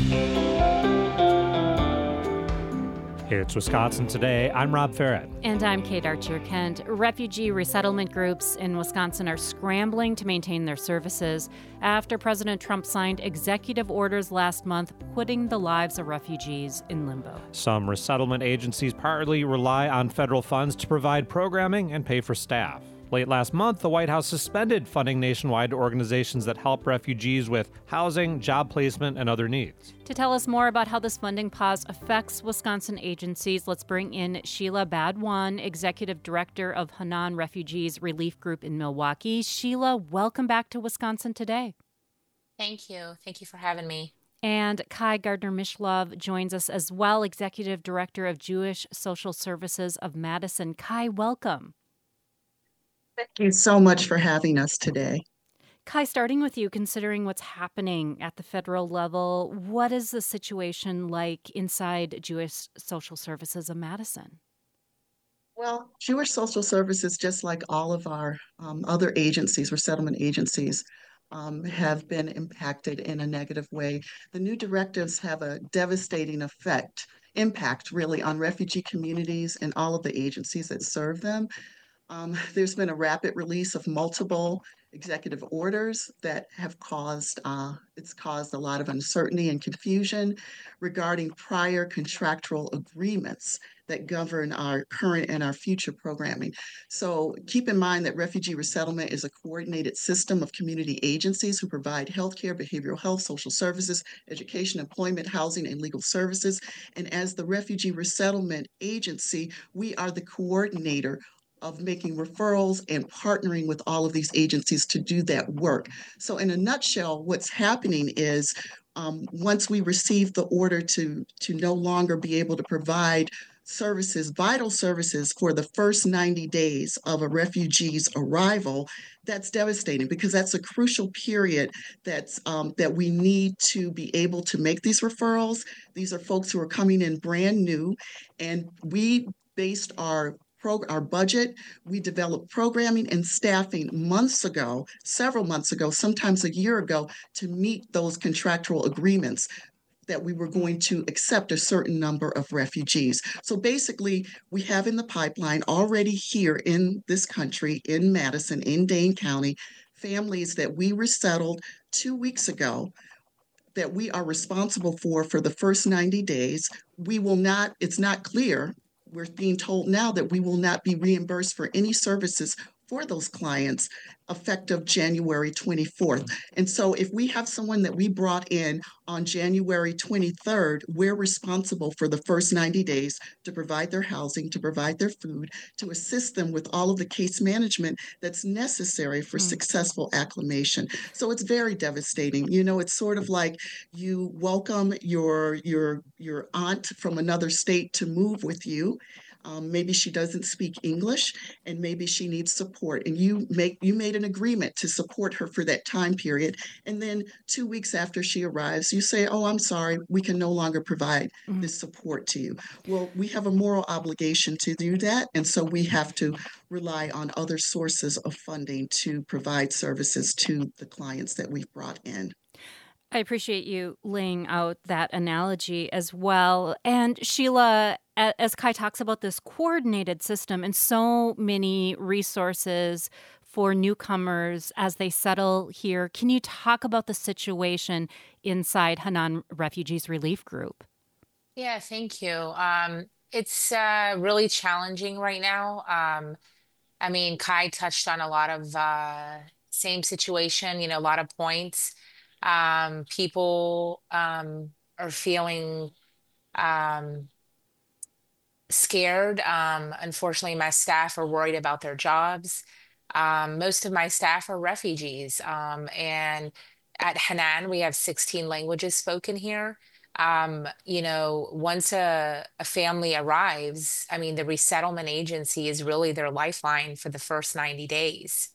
It's Wisconsin Today. I'm Rob Farrett. And I'm Kate Archer-Kent. Refugee resettlement groups in Wisconsin are scrambling to maintain their services after President Trump signed executive orders last month putting the lives of refugees in limbo. Some resettlement agencies partly rely on federal funds to provide programming and pay for staff. Late last month, the White House suspended funding nationwide to organizations that help refugees with housing, job placement, and other needs. To tell us more about how this funding pause affects Wisconsin agencies, let's bring in Sheila Badwan, Executive Director of Hanan Refugees Relief Group in Milwaukee. Sheila, welcome back to Wisconsin Today. Thank you. Thank you for having me. And Kai Gardner-Mishlove joins us as well, Executive Director of Jewish Social Services of Madison. Kai, welcome. Thank you so much for having us today. Kai, starting with you, considering what's happening at the federal level, what is the situation like inside Jewish Social Services of Madison? Well, Jewish Social Services, just like all of our other agencies, resettlement agencies, have been impacted in a negative way. The new directives have a devastating impact really on refugee communities and all of the agencies that serve them. There's been a rapid release of multiple executive orders that have caused a lot of uncertainty and confusion regarding prior contractual agreements that govern our current and our future programming. So keep in mind that refugee resettlement is a coordinated system of community agencies who provide healthcare, behavioral health, social services, education, employment, housing, and legal services. And as the refugee resettlement agency, we are the coordinator of making referrals and partnering with all of these agencies to do that work. So in a nutshell, what's happening is once we receive the order to no longer be able to provide services, vital services for the first 90 days of a refugee's arrival, that's devastating because that's a crucial period that we need to be able to make these referrals. These are folks who are coming in brand new, and we based our budget, we developed programming and staffing several months ago, sometimes a year ago, to meet those contractual agreements that we were going to accept a certain number of refugees. So basically, we have in the pipeline already here in this country, in Madison, in Dane County, families that we resettled 2 weeks ago that we are responsible for the first 90 days. It's not clear. We're being told now that we will not be reimbursed for any services for those clients effective January 24th. And so if we have someone that we brought in on January 23rd, we're responsible for the first 90 days to provide their housing, to provide their food, to assist them with all of the case management that's necessary for successful acclimation. So it's very devastating. You know, it's sort of like you welcome your aunt from another state to move with you. Maybe she doesn't speak English and maybe she needs support, and you made an agreement to support her for that time period. And then 2 weeks after she arrives, you say, "Oh, I'm sorry, we can no longer provide this support to you." Well, we have a moral obligation to do that. And so we have to rely on other sources of funding to provide services to the clients that we've brought in. I appreciate you laying out that analogy as well. And Sheila, as Kai talks about this coordinated system and so many resources for newcomers as they settle here, can you talk about the situation inside Hanan Refugees Relief Group? Yeah, thank you. It's really challenging right now. I mean, Kai touched on a lot of same situation, a lot of points. People are feeling scared. Unfortunately, my staff are worried about their jobs. Most of my staff are refugees. And at Hanan, we have 16 languages spoken here. Once a family arrives, I mean, the resettlement agency is really their lifeline for the first 90 days.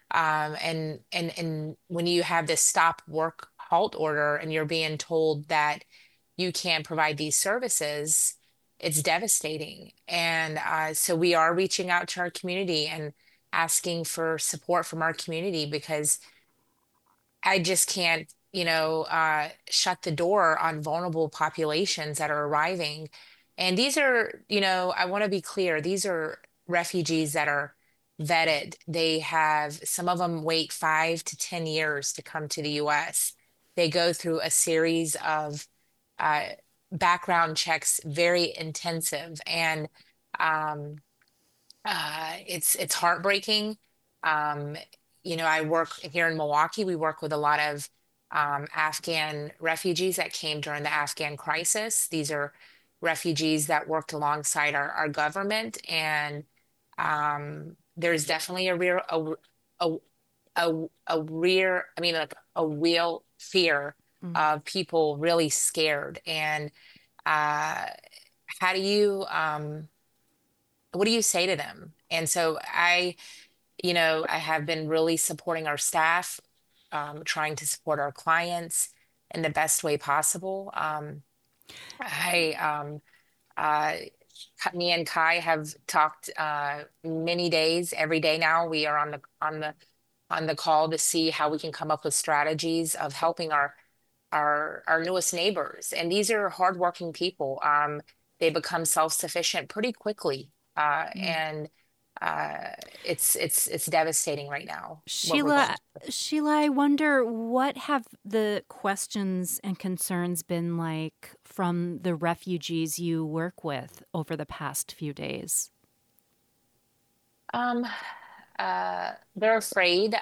And when you have this stop work halt order and you're being told that you can't provide these services, it's devastating. And so we are reaching out to our community and asking for support from our community because I just can't shut the door on vulnerable populations that are arriving. And these are, I want to be clear, these are refugees that are vetted. They have, some of them wait 5 to 10 years to come to the US. They go through a series of uh, background checks, very intensive. And um, it's heartbreaking. Um, I work here in Milwaukee. We work with a lot of Afghan refugees that came during the Afghan crisis. These are refugees that worked alongside our government, and there's definitely a, like a real fear Mm. of people really scared. And uh, how do you, what do you say to them? And so I have been really supporting our staff, trying to support our clients in the best way possible. I, uh, Me and Kai have talked many days, every day now. We are on the call to see how we can come up with strategies of helping our newest neighbors. And these are hardworking people. They become self-sufficient pretty quickly. Mm. And it's devastating right now what we're going Sheila, through. Sheila, I wonder what have the questions and concerns been like from the refugees you work with over the past few days? Um, they're afraid.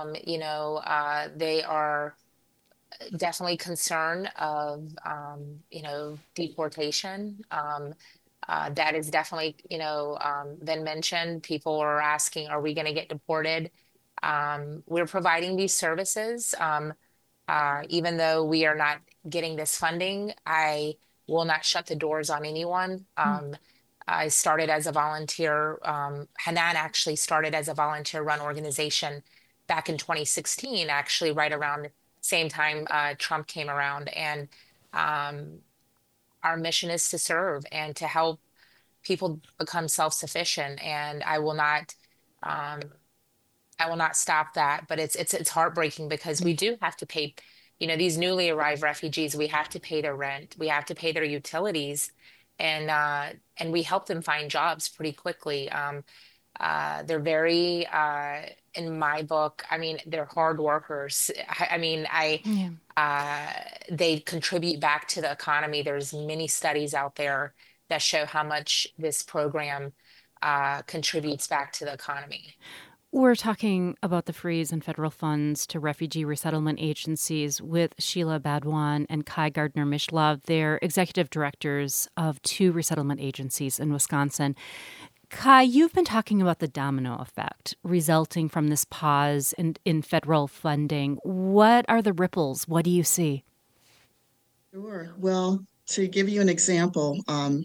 They are definitely concerned of deportation. That is definitely been mentioned. People are asking, are we going to get deported? We're providing these services. Even though we are not getting this funding, I will not shut the doors on anyone. Mm. I started as a volunteer. Hanan actually started as a volunteer run organization back in 2016, actually right around the same time Trump came around. And um, our mission is to serve and to help people become self-sufficient. And um, I will not stop that. But it's heartbreaking because we do have to pay, these newly arrived refugees, we have to pay their rent, we have to pay their utilities, and we help them find jobs pretty quickly. They're very, in my book, I mean, they're hard workers. I mean, Yeah. uh, they contribute back to the economy. There's many studies out there that show how much this program contributes back to the economy. We're talking about the freeze in federal funds to refugee resettlement agencies with Sheila Badwan and Kai Gardner Mishlove. They're executive directors of two resettlement agencies in Wisconsin. Kai, you've been talking about the domino effect resulting from this pause in federal funding. What are the ripples? What do you see? Sure. Well, to give you an example,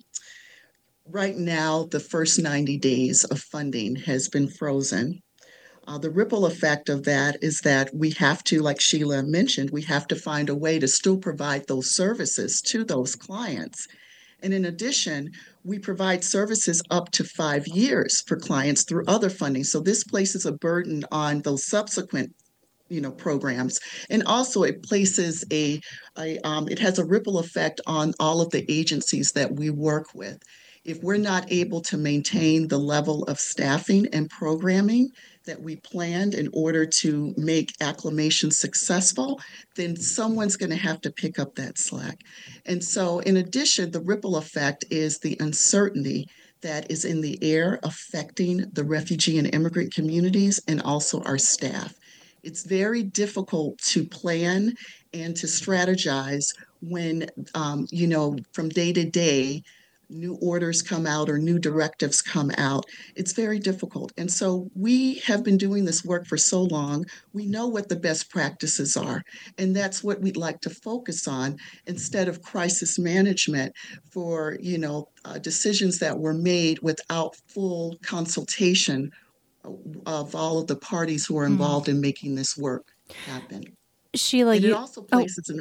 right now, the first 90 days of funding has been frozen. The ripple effect of that is that we have to, like Sheila mentioned, we have to find a way to still provide those services to those clients. And in addition, we provide services up to 5 years for clients through other funding. So this places a burden on those subsequent programs, and also it places it has a ripple effect on all of the agencies that we work with. If we're not able to maintain the level of staffing and programming that we planned in order to make acclimation successful, then someone's going to have to pick up that slack. And so, in addition, the ripple effect is the uncertainty that is in the air affecting the refugee and immigrant communities and also our staff. It's very difficult to plan and to strategize when, from day to day, new orders come out or new directives come out. It's very difficult. And so we have been doing this work for so long. We know what the best practices are. And that's what we'd like to focus on instead of crisis management for, decisions that were made without full consultation of all of the parties who are Mm. involved in making this work happen. Sheila, And it you. also Oh, places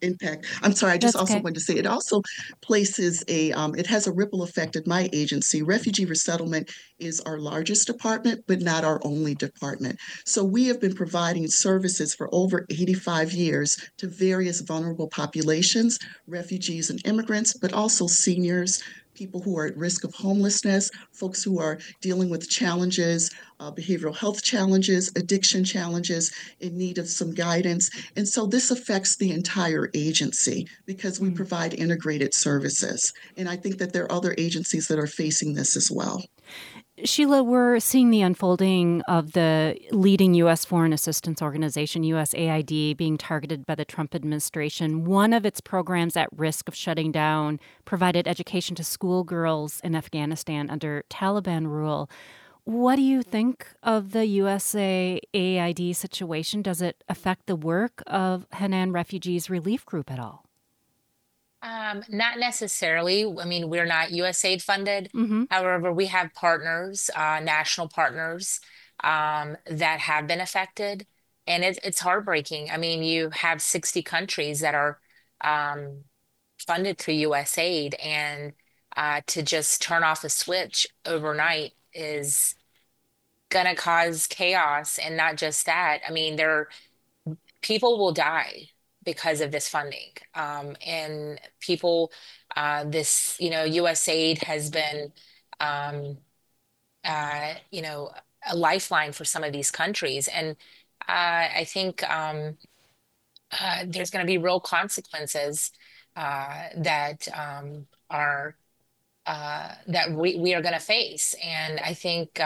impact. I'm sorry, I just That's also okay. wanted to say it also places it has a ripple effect at my agency. Refugee resettlement is our largest department, but not our only department. So we have been providing services for over 85 years to various vulnerable populations, refugees and immigrants, but also seniors, people who are at risk of homelessness, folks who are dealing with challenges, behavioral health challenges, addiction challenges, in need of some guidance. And so this affects the entire agency because we provide integrated services. And I think that there are other agencies that are facing this as well. Sheila, we're seeing the unfolding of the leading U.S. foreign assistance organization, USAID, being targeted by the Trump administration. One of its programs at risk of shutting down provided education to schoolgirls in Afghanistan under Taliban rule. What do you think of the USAID situation? Does it affect the work of Hanan Refugees Relief Group at all? Not necessarily. I mean, we're not USAID funded. Mm-hmm. However, we have partners, national partners, that have been affected, and it's heartbreaking. I mean, you have 60 countries that are funded through USAID, and to just turn off a switch overnight is gonna cause chaos. And not just that. I mean, people will die because of this funding. And people, USAID has been, a lifeline for some of these countries. And I think there's going to be real consequences that we are going to face. And I think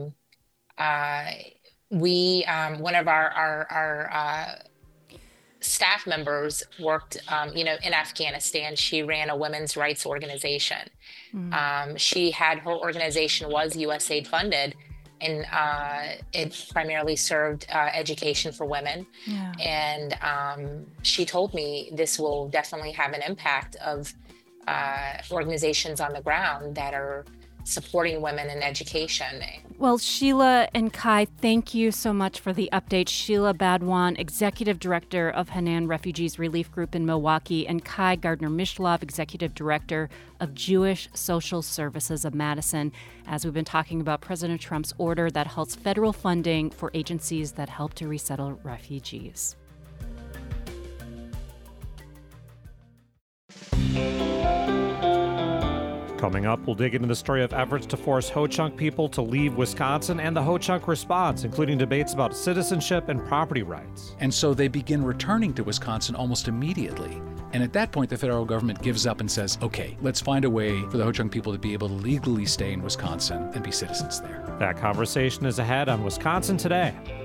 one of our staff members worked, in Afghanistan. She ran a women's rights organization. Her organization was USAID funded, and it primarily served education for women. Yeah. And she told me this will definitely have an impact of organizations on the ground that are supporting women in education. Well, Sheila and Kai, thank you so much for the update. Sheila Badwan, Executive Director of Hanan Refugees Relief Group in Milwaukee, and Kai Gardner-Mishlove, Executive Director of Jewish Social Services of Madison, as we've been talking about President Trump's order that halts federal funding for agencies that help to resettle refugees. Coming up, we'll dig into the story of efforts to force Ho-Chunk people to leave Wisconsin and the Ho-Chunk response, including debates about citizenship and property rights. And so they begin returning to Wisconsin almost immediately. And at that point, the federal government gives up and says, okay, let's find a way for the Ho-Chunk people to be able to legally stay in Wisconsin and be citizens there. That conversation is ahead on Wisconsin Today.